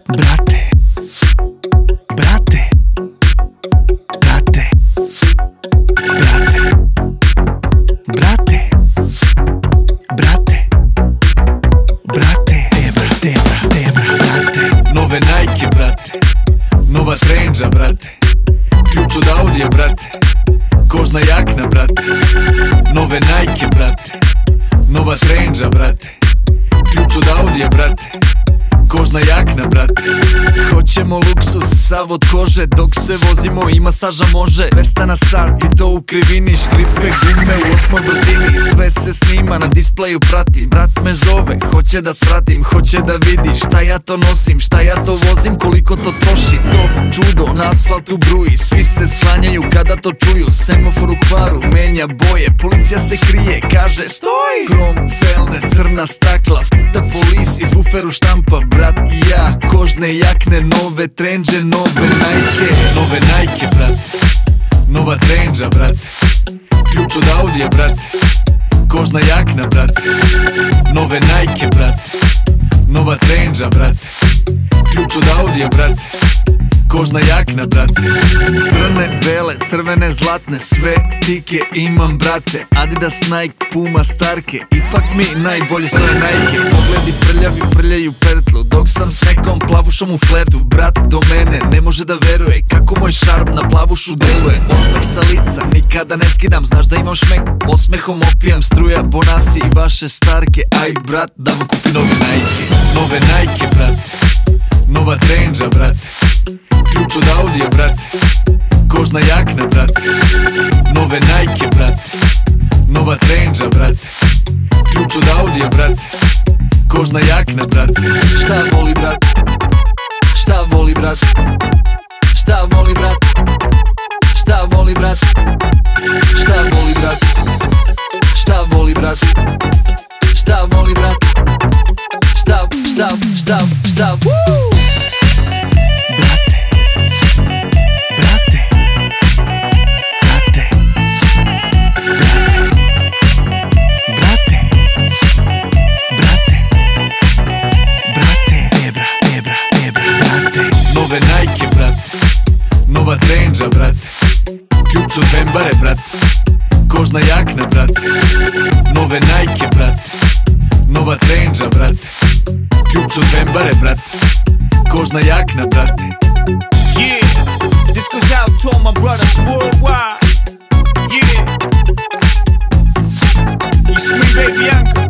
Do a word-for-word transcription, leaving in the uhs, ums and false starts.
Brate, brate, brate, brate, brate, brate, brate, tebra, tebra, tebra, brate. Nove Nike, brate, nova trendža, brate, ključ od Audija, brate, kožna jakna, brate. Nove Nike, brate, nova trendža, brate, ključ od Audija, brate, kožna jakna, brate. Hoćemo luksuz, sav od kože, dok se vozimo i masaža može. dvesta na sat i to u krivini, škripe gume u osmoj brzini. Sve se snima, na displeju pratim. Brat me zove, hoće da svratim, hoće da vidi šta ja to nosim, šta ja to vozim, koliko to troši. To čudo na asfaltu bruji, svi se sklanjaju kada to čuju. Semafor u kvaru menja boje, policija se krije, kaže stoj. Krom, felne, crna stakla, f***a polis iz buferu štampa. Brat i ja, kožne jakne, nove trendže, nove Nike. Nove Nike, brate, nova trendža, brate, ključ od Audija, brate, kožna jakna, brate. Nove Nike, brate, nova trendža, brate, ključ od Audija, brate, kožna jakna, brate. Crne, bele, crvene, zlatne, sve tike imam, brate. Adidas, Nike, Puma, Starke, ipak mi najbolje stoje Nike. Pogledi prljavi prljaju pertlu, dok sam s nekom plavušom u flertu. Brat do mene ne može da veruje kako moj šarm na plavušu deluje. Osmeh sa lica nikada ne skidam, znaš da imam šmek, osmehom opijam. Struja, Bonasi i vaše Starke, aj brat da mu kupi nove Nike. Nove Nike, brate, nova trendža, brate, ključ od Audija, brate, kožna jakna, brate. Nove Nike, brate, nova trendža, brate, ključ od Audija, brate, kožna jakna, brate. Šta voli brat, šta voli brat, šta voli brat, šta voli brat, šta voli brat, šta voli brat, šta voli brat, šta, šta, šta, šta, woo! Nove Nike, brate, nova trendža, brate, ključ od Bembare, brate, kožna jakna, brate. Nove Nike, brate, nova trendža, brate, ključ od Bembare, brate, kožna jakna, brate. Yeah, this goes out to all my brothers worldwide. Yeah, it's me, baby Bianca.